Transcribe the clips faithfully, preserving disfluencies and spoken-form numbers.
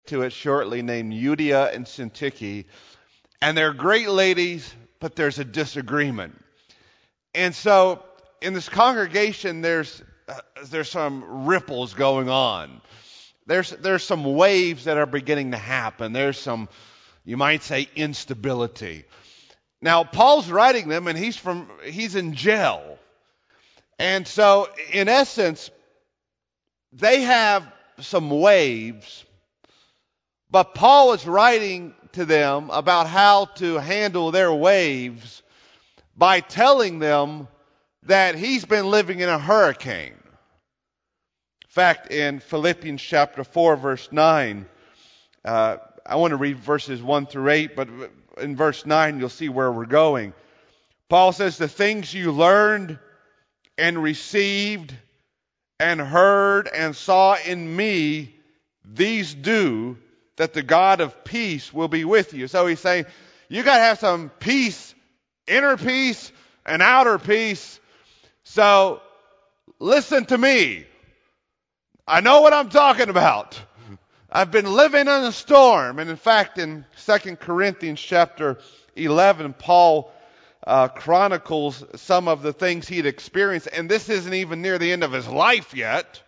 to it shortly, named Euodia and Syntyche. And they're great ladies, but there's a disagreement. And so in this congregation, there's uh, there's some ripples going on. There's there's some waves that are beginning to happen. There's some, you might say, instability. Now, Paul's writing them, and he's from he's in jail. And so, in essence, they have some waves, but Paul is writing to them about how to handle their waves by telling them that he's been living in a hurricane. In fact, in Philippians chapter four, verse nine, uh, I want to read verses one through eight, but in verse nine, you'll see where we're going. Paul says, the things you learned and received and heard and saw in me, these do, that the God of peace will be with you. So he's saying, you got to have some peace, inner peace and outer peace. So listen to me. I know what I'm talking about. I've been living in a storm. And in fact, in Second Corinthians chapter eleven, Paul uh, chronicles some of the things he'd experienced. And this isn't even near the end of his life yet.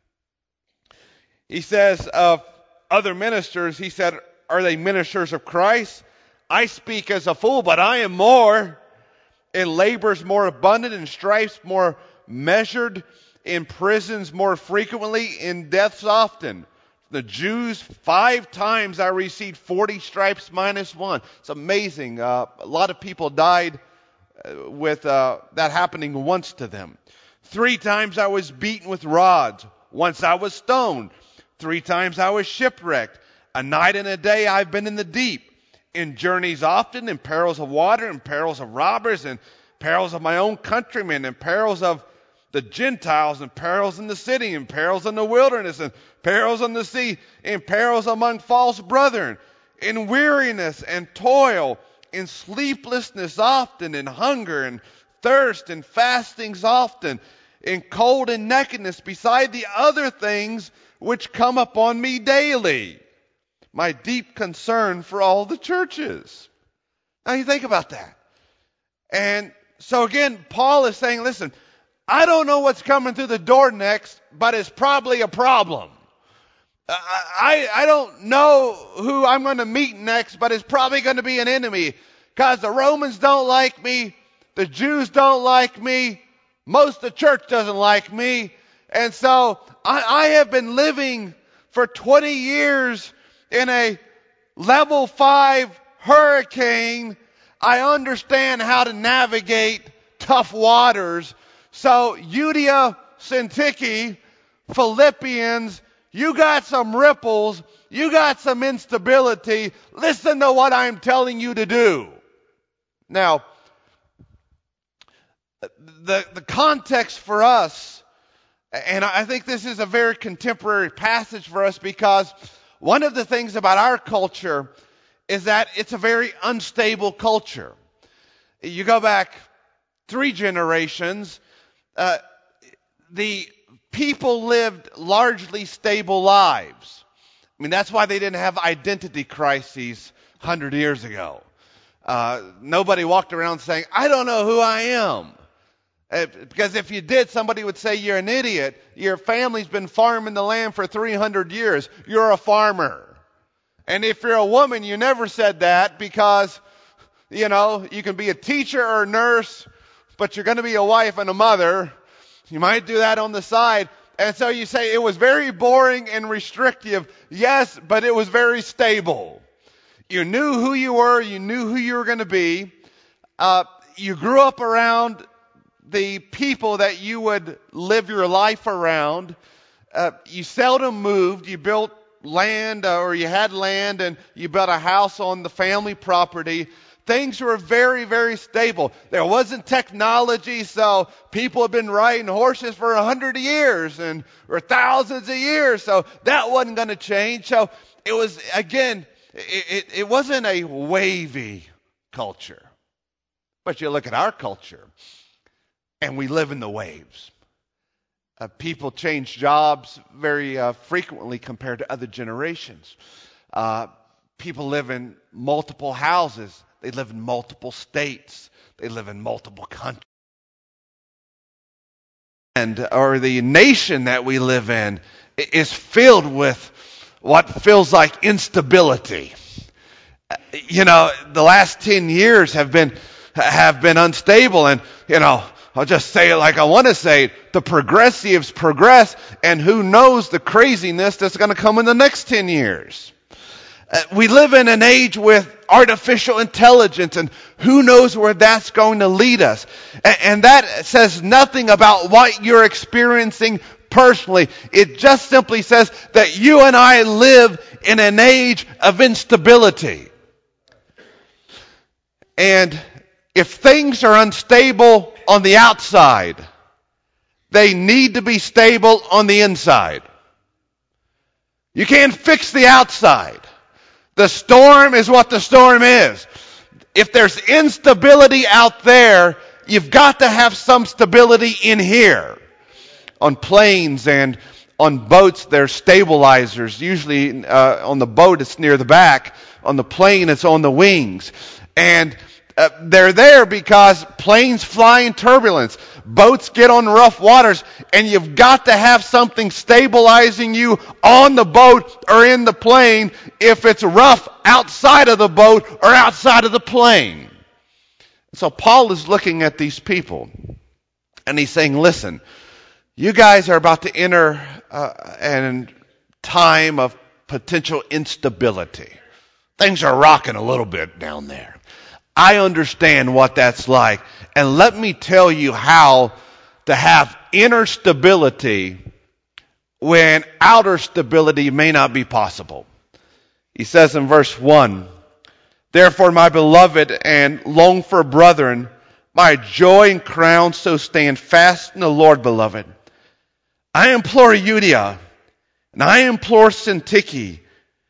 He says of other ministers, he said, are they ministers of Christ? I speak as a fool, but I am more. In labors more abundant, in stripes more measured, in prisons more frequently, in deaths often. The Jews, five times I received forty stripes minus one. It's amazing. Uh, a lot of people died uh, with uh, that happening once to them. Three times I was beaten with rods. Once I was stoned. Three times I was shipwrecked. A night and a day I've been in the deep. In journeys often, in perils of water, in perils of robbers, in perils of my own countrymen, in perils of the Gentiles, in perils in the city, in perils in the wilderness, in perils on the sea, in perils among false brethren, in weariness and toil, in sleeplessness often, in hunger and thirst, and fastings often, in cold and nakedness, beside the other things which come upon me daily. My deep concern for all the churches. Now you think about that. And so again, Paul is saying, listen, I don't know what's coming through the door next, but it's probably a problem. I, I don't know who I'm going to meet next, but it's probably going to be an enemy. Because the Romans don't like me. The Jews don't like me. Most of the church doesn't like me. And so I, I have been living for twenty years in a level five hurricane. I understand how to navigate tough waters. So Euodia, Syntyche, Philippians, you got some ripples. You got some instability. Listen to what I'm telling you to do. Now, the, the context for us, and I think this is a very contemporary passage for us, because one of the things about our culture is that it's a very unstable culture. You go back three generations, uh, the people lived largely stable lives. I mean, that's why they didn't have identity crises a hundred years ago. Uh, nobody walked around saying, I don't know who I am. Uh, because if you did, somebody would say you're an idiot. Your family's been farming the land for three hundred years. You're a farmer. And if you're a woman, you never said that, because, you know, you can be a teacher or a nurse, but you're going to be a wife and a mother. You might do that on the side. And so you say it was very boring and restrictive. Yes, but it was very stable. You knew who you were. You knew who you were going to be. Uh, you grew up around the people that you would live your life around. Uh, you seldom moved. You built land, uh, or you had land, and you built a house on the family property. Things were very, very stable. There wasn't technology, so people have been riding horses for a hundred years and or thousands of years, so that wasn't going to change. So it was, again, it, it, it wasn't a wavy culture. But you look at our culture, and we live in the waves. Uh, people change jobs very uh, frequently compared to other generations. Uh, people live in multiple houses. They live in multiple states. They live in multiple countries. And or the nation that we live in is filled with what feels like instability. You know, the last ten years have been have been unstable, and you know, I'll just say it like I want to say it. The progressives progress, and who knows the craziness that's going to come in the next ten years. Uh, we live in an age with artificial intelligence, and who knows where that's going to lead us. And, and that says nothing about what you're experiencing personally. It just simply says that you and I live in an age of instability. And if things are unstable on the outside, they need to be stable on the inside. You can't fix the outside. The storm is what the storm is. If there's instability out there, you've got to have some stability in here. On planes and on boats, there's stabilizers. Usually uh, on the boat, it's near the back. On the plane, it's on the wings. And uh, they're there because planes fly in turbulence. Boats get on rough waters, and you've got to have something stabilizing you on the boat or in the plane if it's rough outside of the boat or outside of the plane. So Paul is looking at these people, and he's saying, listen, you guys are about to enter uh, a time of potential instability. Things are rocking a little bit down there. I understand what that's like. And let me tell you how to have inner stability when outer stability may not be possible. He says in verse one, therefore, my beloved and longed for brethren, my joy and crown, so stand fast in the Lord, beloved. I implore Euodia, and I implore Syntyche,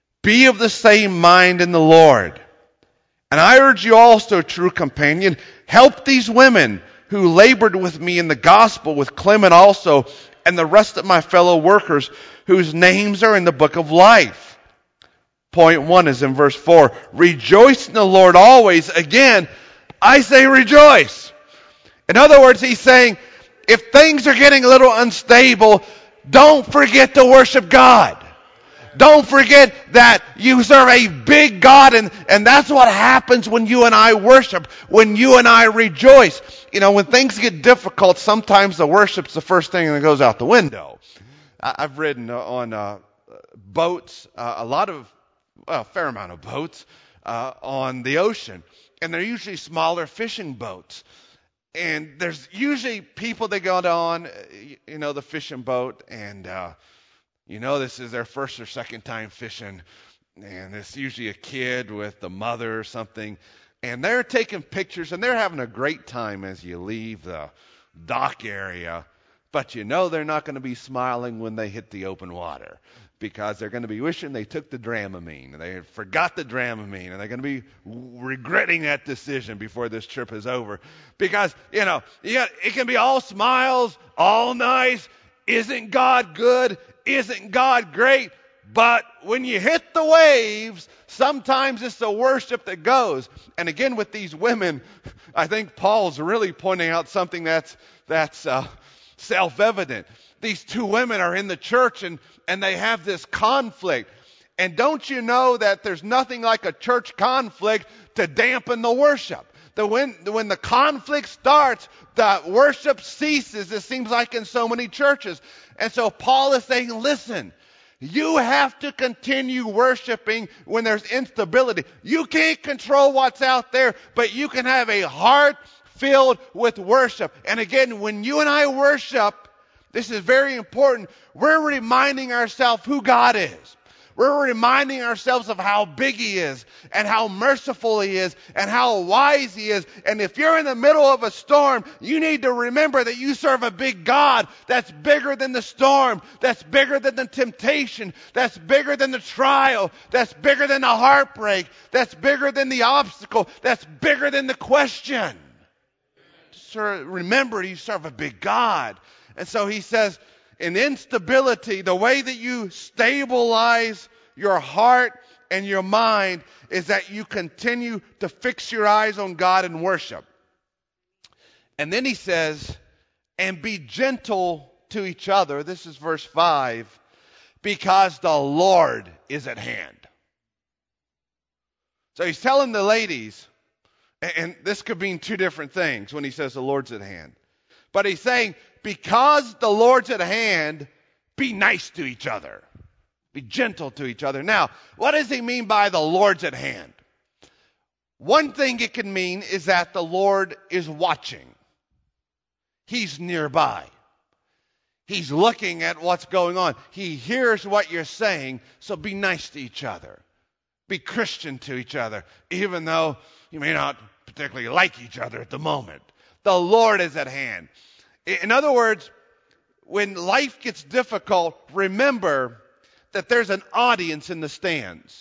be of the same mind in the Lord. And I urge you also, true companion, help these women who labored with me in the gospel, with Clement also, and the rest of my fellow workers whose names are in the book of life. Point one is in verse four. Rejoice in the Lord always. Again, I say rejoice. In other words, he's saying, if things are getting a little unstable, don't forget to worship God. Don't forget that you serve a big God, and, and that's what happens when you and I worship, when you and I rejoice. You know, when things get difficult, sometimes the worship's the first thing that goes out the window. I've ridden on uh, boats, uh, a lot of, well, a fair amount of boats uh, on the ocean, and they're usually smaller fishing boats. And there's usually people that go on, you know, the fishing boat, and uh, you know, this is their first or second time fishing, and it's usually a kid with the mother or something, and they're taking pictures, and they're having a great time as you leave the dock area, but you know they're not going to be smiling when they hit the open water, because they're going to be wishing they took the Dramamine, and they forgot the Dramamine, and they're going to be regretting that decision before this trip is over, because, you know, you got, it can be all smiles, all nice. Isn't God good? Isn't God great? But when you hit the waves, sometimes it's the worship that goes. And again, with these women, I think Paul's really pointing out something that's that's uh, self-evident. These two women are in the church, and, and they have this conflict. And don't you know that there's nothing like a church conflict to dampen the worship? The when, when the conflict starts, the worship ceases, it seems like in so many churches. And so Paul is saying, listen, you have to continue worshiping when there's instability. You can't control what's out there, but you can have a heart filled with worship. And again, when you and I worship, this is very important, we're reminding ourselves who God is. We're reminding ourselves of how big He is, and how merciful He is, and how wise He is. And if you're in the middle of a storm, you need to remember that you serve a big God that's bigger than the storm, that's bigger than the temptation, that's bigger than the trial, that's bigger than the heartbreak, that's bigger than the obstacle, that's bigger than the question. Sir, remember, you serve a big God. And so he says, in instability, the way that you stabilize your heart and your mind is that you continue to fix your eyes on God and worship. And then he says, and be gentle to each other. This is verse five. Because the Lord is at hand. So he's telling the ladies, and this could mean two different things when he says the Lord's at hand. But he's saying, because the Lord's at hand, be nice to each other. Be gentle to each other. Now, what does he mean by the Lord's at hand? One thing it can mean is that the Lord is watching. He's nearby. He's looking at what's going on. He hears what you're saying, so be nice to each other. Be Christian to each other, even though you may not particularly like each other at the moment. The Lord is at hand. In other words, when life gets difficult, remember that there's an audience in the stands.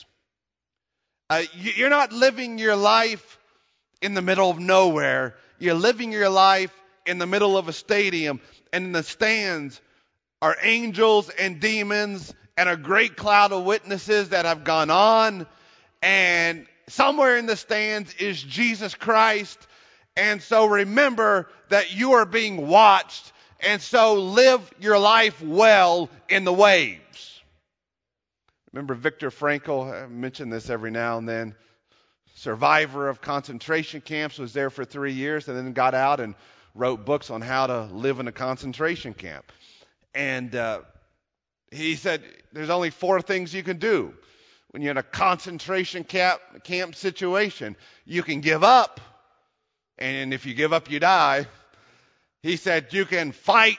Uh, you're not living your life in the middle of nowhere. You're living your life in the middle of a stadium, and in the stands are angels and demons and a great cloud of witnesses that have gone on. And somewhere in the stands is Jesus Christ. And so remember that you are being watched. And so live your life well in the waves. Remember Viktor Frankl, I mention this every now and then, survivor of concentration camps, was there for three years and then got out and wrote books on how to live in a concentration camp. And uh, he said there's only four things you can do when you're in a concentration camp, camp situation. You can give up, and if you give up, you die. He said you can fight.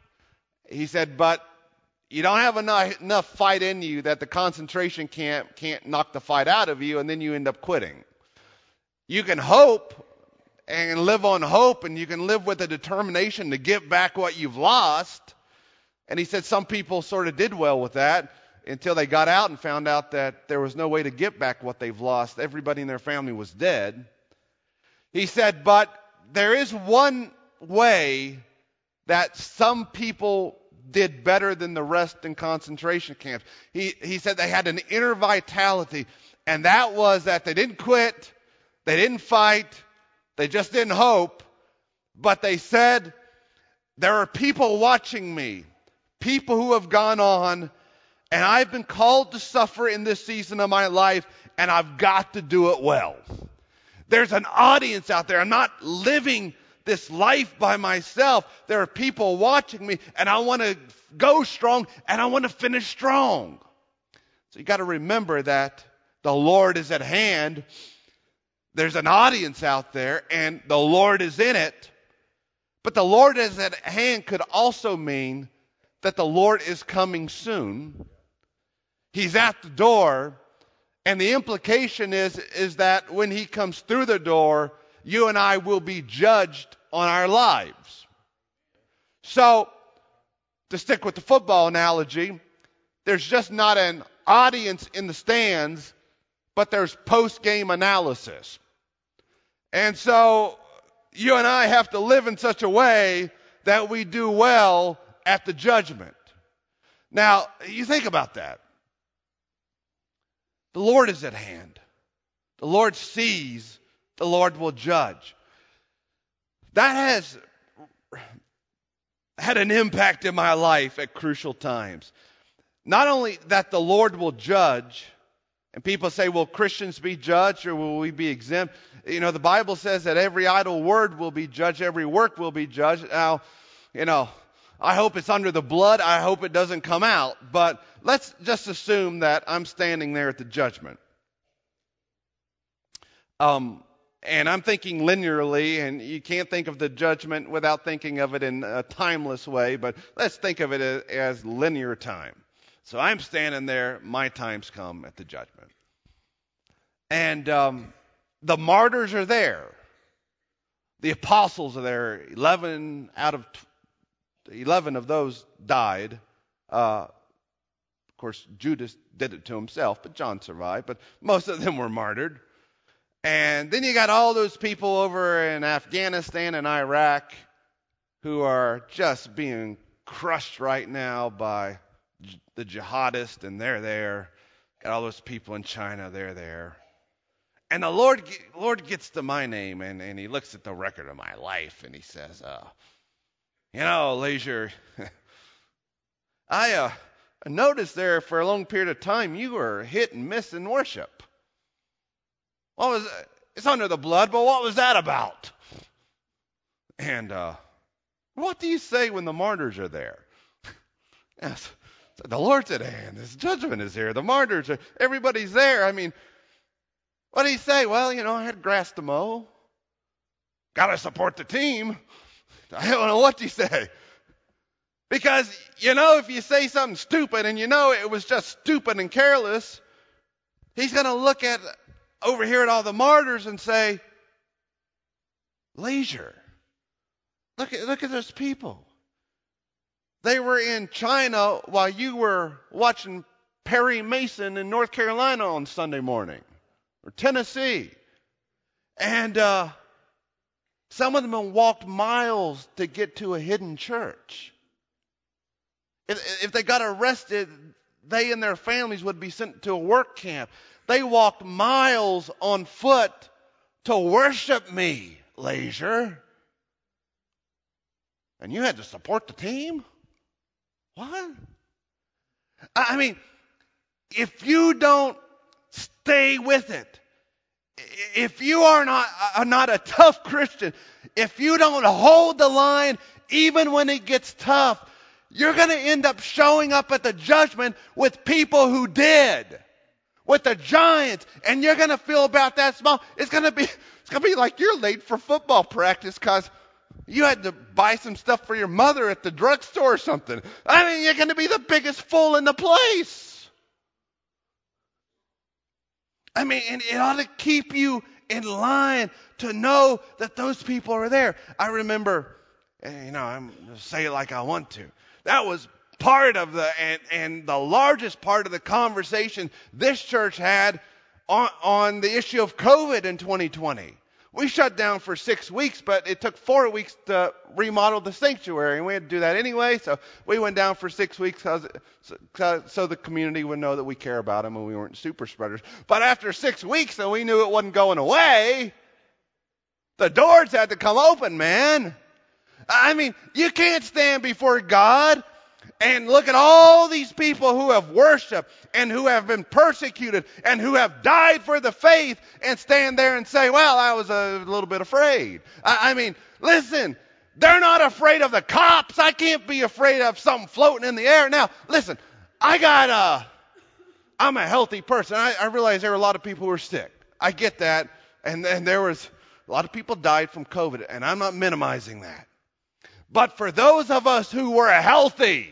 He said, but you don't have enough, enough fight in you that the concentration camp can't knock the fight out of you, and then you end up quitting. You can hope and live on hope, and you can live with a determination to get back what you've lost. And he said some people sort of did well with that until they got out and found out that there was no way to get back what they've lost. Everybody in their family was dead. He said, but there is one way that some people did better than the rest in concentration camps. He, he said they had an inner vitality, and that was that they didn't quit, they didn't fight, they just didn't hope, but they said, there are people watching me, people who have gone on, and I've been called to suffer in this season of my life, and I've got to do it well. There's an audience out there. I'm not living this life by myself. There are people watching me, and I want to go strong, and I want to finish strong. So you got to remember that the Lord is at hand. There's an audience out there, and the Lord is in it. But the Lord is at hand could also mean that the Lord is coming soon. He's at the door, and the implication is, is that when he comes through the door, you and I will be judged on our lives. So, to stick with the football analogy, there's just not an audience in the stands, but there's post-game analysis. And so, you and I have to live in such a way that we do well at the judgment. Now, you think about that. The Lord is at hand. The Lord sees. The Lord will judge. That has had an impact in my life at crucial times. Not only that the Lord will judge, and people say, will Christians be judged or will we be exempt? You know, the Bible says that every idle word will be judged, every work will be judged. Now, you know, I hope it's under the blood. I hope it doesn't come out. But let's just assume that I'm standing there at the judgment. Um, and I'm thinking linearly, and you can't think of the judgment without thinking of it in a timeless way, but let's think of it as, as linear time. So I'm standing there, my time's come at the judgment. And um, the martyrs are there. The apostles are there. Eleven out of eleven of those died. Uh, of course, Judas did it to himself, but John survived. But most of them were martyred. And then you got all those people over in Afghanistan and Iraq who are just being crushed right now by the jihadists, and they're there. Got all those people in China, they're there. And the Lord Lord gets to my name, and, and he looks at the record of my life, and he says, uh, you know, Leisure, I uh, noticed there for a long period of time you were hit and miss in worship. What was it's under the blood, but what was that about? And uh, what do you say when the martyrs are there? Yes, the Lord's at hand. His judgment is here. The martyrs are, everybody's there. I mean, what do you say? Well, you know, I had grass to mow. Got to support the team. I don't know what you say. Because, you know, if you say something stupid and you know it was just stupid and careless, he's going to look at over here at all the martyrs and say, Leisure. Look at, look at those people. They were in China while you were watching Perry Mason in North Carolina on Sunday morning, or Tennessee. And uh, some of them walked miles to get to a hidden church. If, if they got arrested, they and their families would be sent to a work camp. They walked miles on foot to worship me, Leisure. And you had to support the team? What? I mean, if you don't stay with it, if you are not, are not a tough Christian, if you don't hold the line even when it gets tough, you're going to end up showing up at the judgment with people who did, with the giants, and you're going to feel about that small. It's going to be, it's going to be like you're late for football practice because you had to buy some stuff for your mother at the drugstore or something. I mean, you're going to be the biggest fool in the place. I mean, and it ought to keep you in line to know that those people are there. I remember, you know, I'm going to say it like I want to. That was part of the, and, and the largest part of the conversation this church had on, on the issue of COVID in twenty twenty. We shut down for six weeks, but it took four weeks to remodel the sanctuary, and we had to do that anyway. So we went down for six weeks cause, so, so the community would know that we care about them and we weren't super spreaders. But after six weeks, and we knew it wasn't going away, the doors had to come open, man. I mean, you can't stand before God and look at all these people who have worshiped and who have been persecuted and who have died for the faith and stand there and say, well, I was a little bit afraid. I, I mean, listen, they're not afraid of the cops. I can't be afraid of something floating in the air. Now, listen, I got a, I'm a healthy person. I, I realize there were a lot of people who were sick. I get that. And, and there was a lot of people died from COVID, and I'm not minimizing that. But for those of us who were healthy,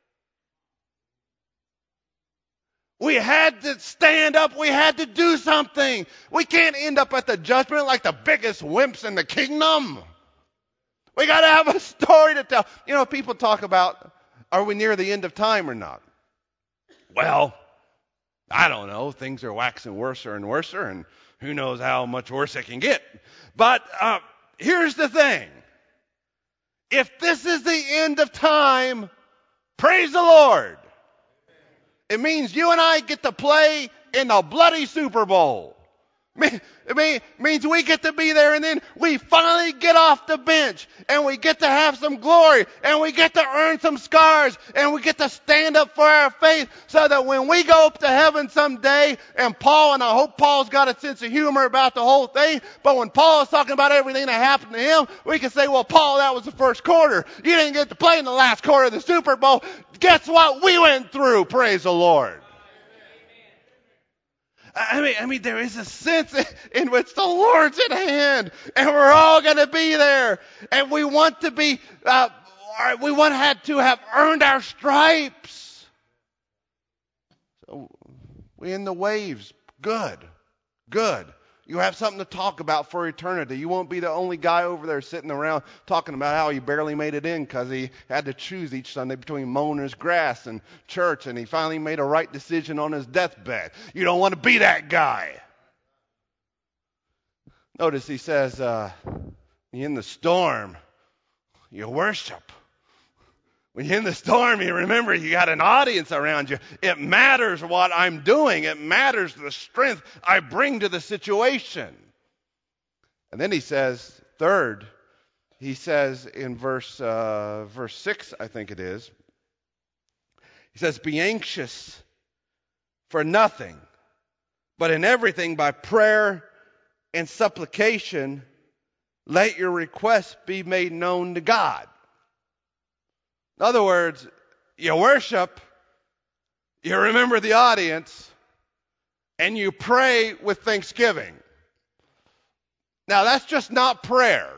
we had to stand up. We had to do something. We can't end up at the judgment like the biggest wimps in the kingdom. We got to have a story to tell. You know, people talk about, are we near the end of time or not? Well, I don't know. Things are waxing worse and worse, and who knows how much worse it can get. But uh, here's the thing. If this is the end of time, praise the Lord. It means you and I get to play in the bloody Super Bowl. It means we get to be there, and then we finally get off the bench, and we get to have some glory, and we get to earn some scars, and we get to stand up for our faith so that when we go up to heaven someday, and Paul, and I hope Paul's got a sense of humor about the whole thing, but when Paul is talking about everything that happened to him, we can say, well, Paul, that was the first quarter. You didn't get to play in the last quarter of the Super Bowl. Guess what we went through? Praise the Lord. I mean, I mean, there is a sense in which the Lord's at hand, and we're all going to be there, and we want to be, uh, we want had to have earned our stripes. So we in the waves, good, good. You have something to talk about for eternity. You won't be the only guy over there sitting around talking about how he barely made it in because he had to choose each Sunday between mowing his grass and church, and he finally made a right decision on his deathbed. You don't want to be that guy. Notice he says, uh, in the storm, you worship. When you're in the storm, you remember you got an audience around you. It matters what I'm doing. It matters the strength I bring to the situation. And then he says, third, he says in verse uh, verse six, I think it is, he says, be anxious for nothing, but in everything by prayer and supplication, let your requests be made known to God. In other words, you worship, you remember the audience, and you pray with thanksgiving. Now, that's just not prayer.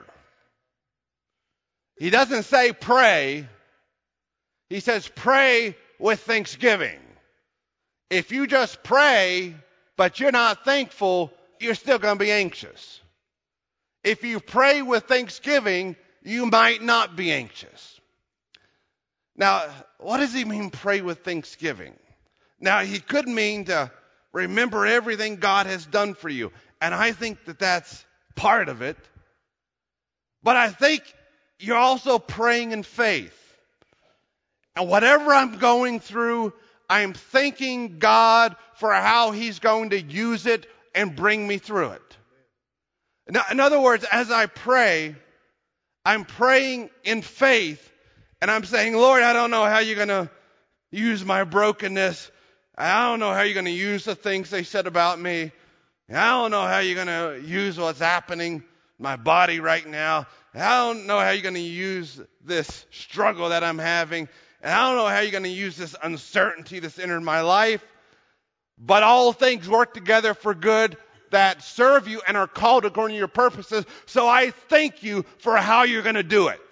He doesn't say pray. He says pray with thanksgiving. If you just pray, but you're not thankful, you're still going to be anxious. If you pray with thanksgiving, you might not be anxious. Now, what does he mean, pray with thanksgiving? Now, he could mean to remember everything God has done for you. And I think that that's part of it. But I think you're also praying in faith. And whatever I'm going through, I'm thanking God for how he's going to use it and bring me through it. Now, in other words, as I pray, I'm praying in faith. And I'm saying, Lord, I don't know how you're going to use my brokenness. I don't know how you're going to use the things they said about me. I don't know how you're going to use what's happening in my body right now. I don't know how you're going to use this struggle that I'm having. And I don't know how you're going to use this uncertainty that's entered my life. But all things work together for good that serve you and are called according to your purposes. So I thank you for how you're going to do it.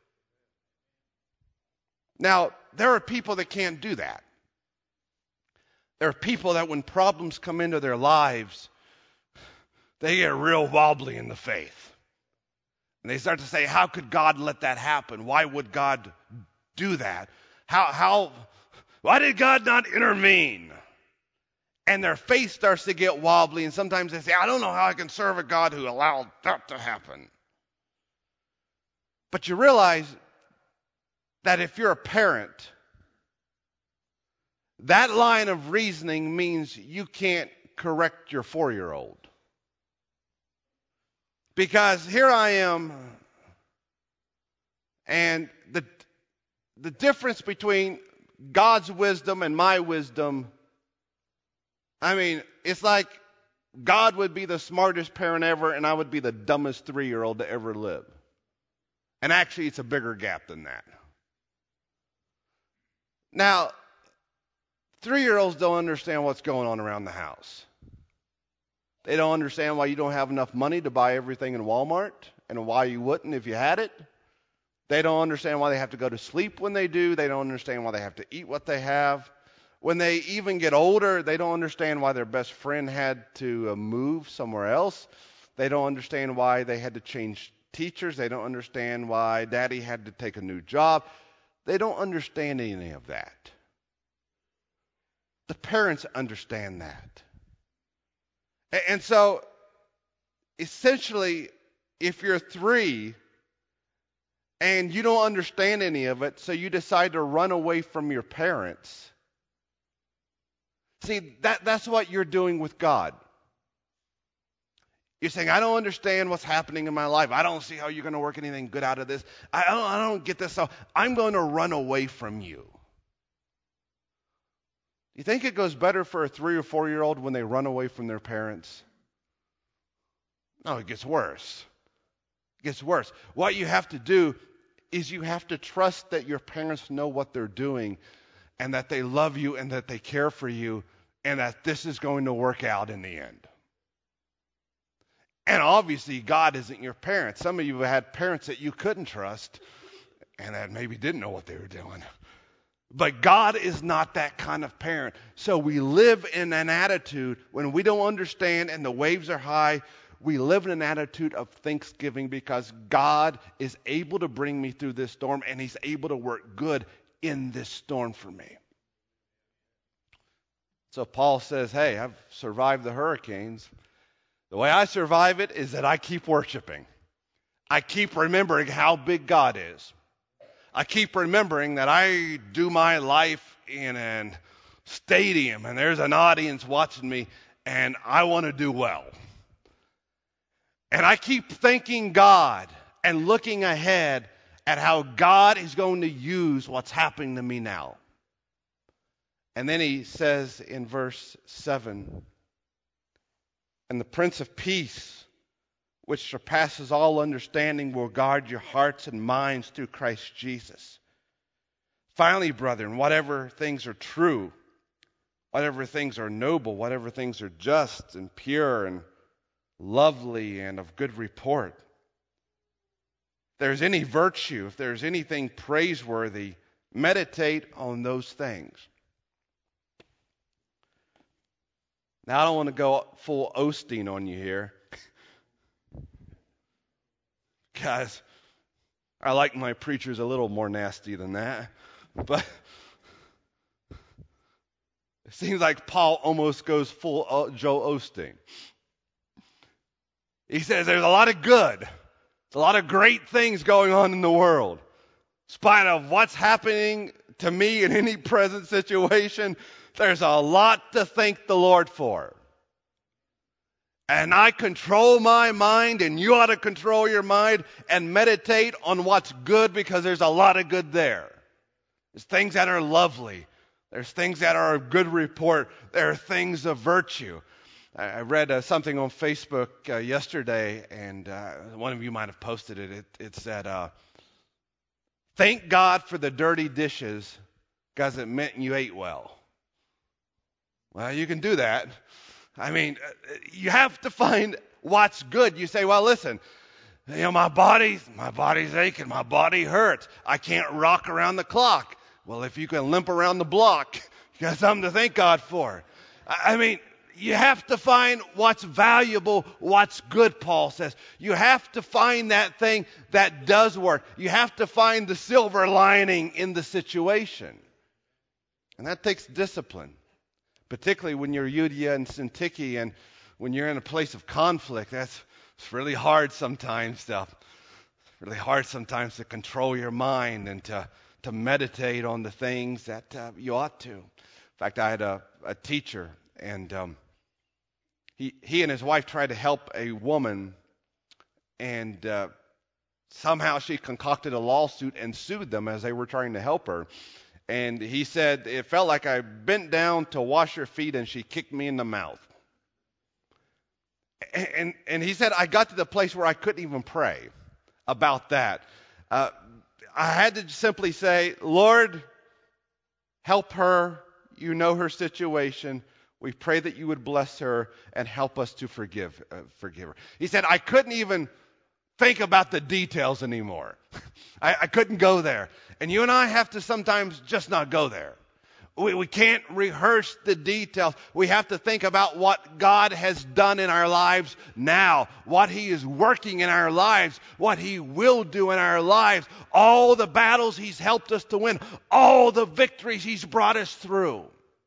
Now, there are people that can't do that. There are people that when problems come into their lives, they get real wobbly in the faith. And they start to say, how could God let that happen? Why would God do that? How, how, why did God not intervene? And their faith starts to get wobbly, and sometimes they say, I don't know how I can serve a God who allowed that to happen. But you realize that if you're a parent, that line of reasoning means you can't correct your four-year-old. Because here I am, and the, the difference between God's wisdom and my wisdom, I mean, it's like God would be the smartest parent ever, and I would be the dumbest three-year-old to ever live. And actually, it's a bigger gap than that. Now, three-year-olds don't understand what's going on around the house. They don't understand why you don't have enough money to buy everything in Walmart and why you wouldn't if you had it. They don't understand why they have to go to sleep when they do. They don't understand why they have to eat what they have. When they even get older, they don't understand why their best friend had to uh, move somewhere else. They don't understand why they had to change teachers. They don't understand why daddy had to take a new job. They don't understand any of that. The parents understand that. And so, essentially, if you're three and you don't understand any of it, so you decide to run away from your parents, see, that, that's what you're doing with God. You're saying, I don't understand what's happening in my life. I don't see how you're going to work anything good out of this. I don't, I don't get this. So I'm going to run away from you. You think it goes better for a three or four-year-old when they run away from their parents? No, it gets worse. It gets worse. What you have to do is you have to trust that your parents know what they're doing and that they love you and that they care for you and that this is going to work out in the end. And obviously, God isn't your parent. Some of you have had parents that you couldn't trust and that maybe didn't know what they were doing. But God is not that kind of parent. So we live in an attitude when we don't understand and the waves are high, we live in an attitude of thanksgiving because God is able to bring me through this storm and he's able to work good in this storm for me. So Paul says, hey, I've survived the hurricanes. The way I survive it is that I keep worshiping. I keep remembering how big God is. I keep remembering that I do my life in a stadium and there's an audience watching me and I want to do well. And I keep thanking God and looking ahead at how God is going to use what's happening to me now. And then he says in verse seven, and the Prince of Peace, which surpasses all understanding, will guard your hearts and minds through Christ Jesus. Finally, brethren, whatever things are true, whatever things are noble, whatever things are just and pure and lovely and of good report, if there's any virtue, if there's anything praiseworthy, meditate on those things. Now, I don't want to go full Osteen on you here. Guys, I like my preachers a little more nasty than that. But it seems like Paul almost goes full Joel Osteen. He says there's a lot of good. There's a lot of great things going on in the world. In spite of what's happening to me in any present situation, there's a lot to thank the Lord for. And I control my mind, and you ought to control your mind and meditate on what's good, because there's a lot of good there. There's things that are lovely. There's things that are of good report. There are things of virtue. I read uh, something on Facebook uh, yesterday, and uh, one of you might have posted it. It, it said, uh, thank God for the dirty dishes, because it meant you ate well. Well, you can do that. I mean, you have to find what's good. You say, well, listen, you know, my body's, my body's aching. My body hurts. I can't rock around the clock. Well, if you can limp around the block, you got something to thank God for. I mean, you have to find what's valuable, what's good, Paul says. You have to find that thing that does work. You have to find the silver lining in the situation. And that takes discipline. Particularly when you're Euodia and Syntyche, and when you're in a place of conflict, that's it's really hard sometimes to really hard sometimes to control your mind and to to meditate on the things that uh, you ought to. In fact, I had a, a teacher, and um, he he and his wife tried to help a woman, and uh, somehow she concocted a lawsuit and sued them as they were trying to help her. And he said, it felt like I bent down to wash her feet and she kicked me in the mouth. And, and, and he said, I got to the place where I couldn't even pray about that. Uh, I had to simply say, Lord, help her. You know her situation. We pray that you would bless her and help us to forgive, uh, forgive her. He said, I couldn't even think about the details anymore. I, I couldn't go there. And you and I have to sometimes just not go there. We, we can't rehearse the details. We have to think about what God has done in our lives now, what he is working in our lives, what he will do in our lives, all the battles he's helped us to win, all the victories he's brought us through.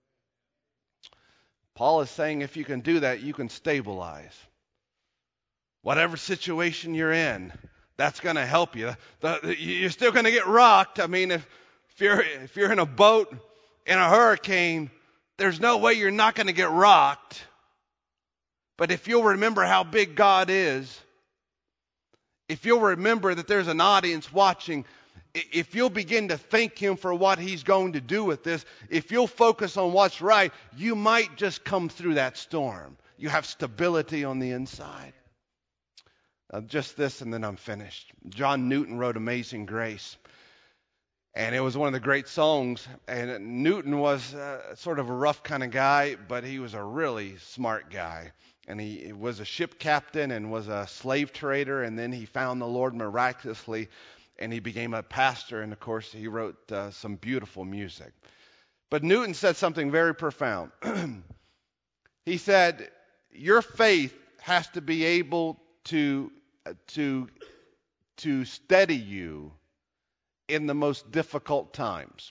Paul is saying if you can do that, you can stabilize. Whatever situation you're in, that's going to help you. The, the, you're still going to get rocked. I mean, if, if you're if you're in a boat in a hurricane, there's no way you're not going to get rocked. But if you'll remember how big God is, if you'll remember that there's an audience watching, if you'll begin to thank him for what he's going to do with this, if you'll focus on what's right, you might just come through that storm. You have stability on the inside. Uh, just this, and then I'm finished. John Newton wrote Amazing Grace, and it was one of the great songs. And Newton was uh, sort of a rough kind of guy, but he was a really smart guy. And he was a ship captain and was a slave trader, and then he found the Lord miraculously, and he became a pastor. And, of course, he wrote uh, some beautiful music. But Newton said something very profound. He said, your faith has to be able to to to steady you in the most difficult times.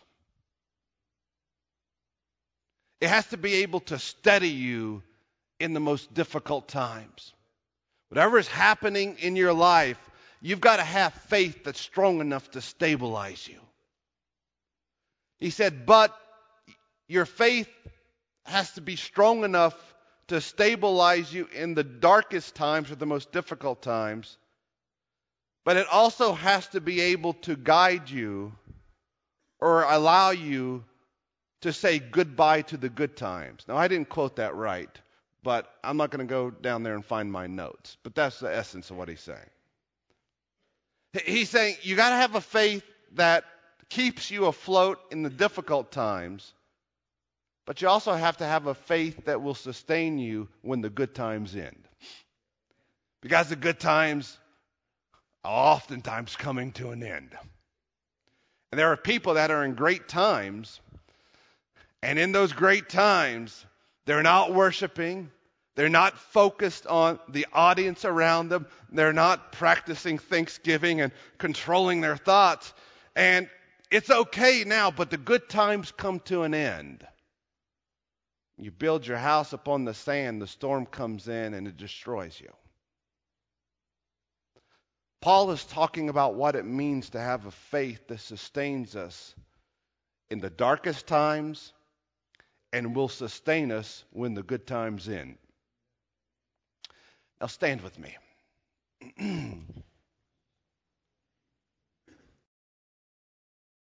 It has to be able to steady you in the most difficult times. Whatever is happening in your life, you've got to have faith that's strong enough to stabilize you. He said, but your faith has to be strong enough to stabilize you in the darkest times or the most difficult times. But it also has to be able to guide you or allow you to say goodbye to the good times. Now, I didn't quote that right, but I'm not going to go down there and find my notes. But that's the essence of what he's saying. He's saying you got to have a faith that keeps you afloat in the difficult times, but you also have to have a faith that will sustain you when the good times end. Because the good times are oftentimes coming to an end. And there are people that are in great times, and in those great times, they're not worshiping. They're not focused on the audience around them. They're not practicing thanksgiving and controlling their thoughts. And it's okay now, but the good times come to an end. You build your house upon the sand, the storm comes in and it destroys you. Paul is talking about what it means to have a faith that sustains us in the darkest times and will sustain us when the good times end. Now stand with me.